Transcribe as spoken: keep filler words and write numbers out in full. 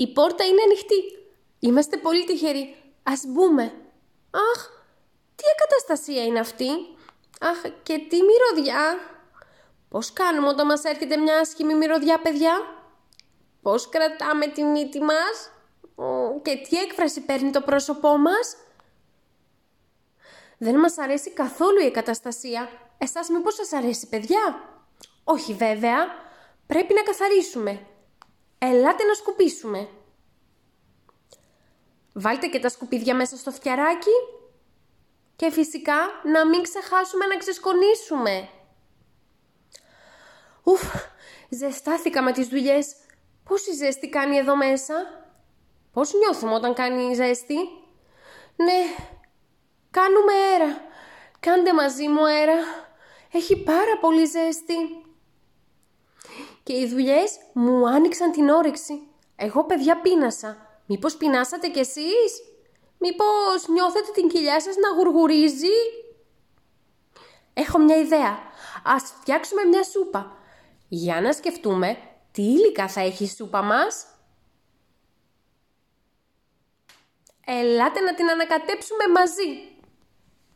Η πόρτα είναι ανοιχτή. Είμαστε πολύ τυχεροί. Ας μπούμε. Αχ, τι ακαταστασία είναι αυτή. Αχ, και τι μυρωδιά. Πώς κάνουμε όταν μας έρχεται μια άσχημη μυρωδιά, παιδιά? Πώς κρατάμε τη μύτη μας? Και τι έκφραση παίρνει το πρόσωπό μας? Δεν μας αρέσει καθόλου η εγκαταστασία. Εσάς μήπως σας αρέσει, παιδιά? Όχι βέβαια. Πρέπει να καθαρίσουμε. Ελάτε να σκουπίσουμε. Βάλτε και τα σκουπίδια μέσα στο φτιαράκι. Και φυσικά να μην ξεχάσουμε να ξεσκονίσουμε. Ουφ, ζεστάθηκα με τις δουλειές. Πόση ζέστη κάνει εδώ μέσα? Πώς νιώθουμε όταν κάνει ζέστη? Ναι, κάνουμε αέρα. Κάντε μαζί μου αέρα. Έχει πάρα πολύ ζέστη. Και οι δουλειές μου άνοιξαν την όρεξη. Εγώ, παιδιά, πείνασα. Μήπως πεινάσατε κι εσείς? Μήπως νιώθετε την κοιλιά σας να γουργουρίζει? Έχω μια ιδέα. Ας φτιάξουμε μια σούπα. Για να σκεφτούμε τι υλικά θα έχει η σούπα μας. Ελάτε να την ανακατέψουμε μαζί.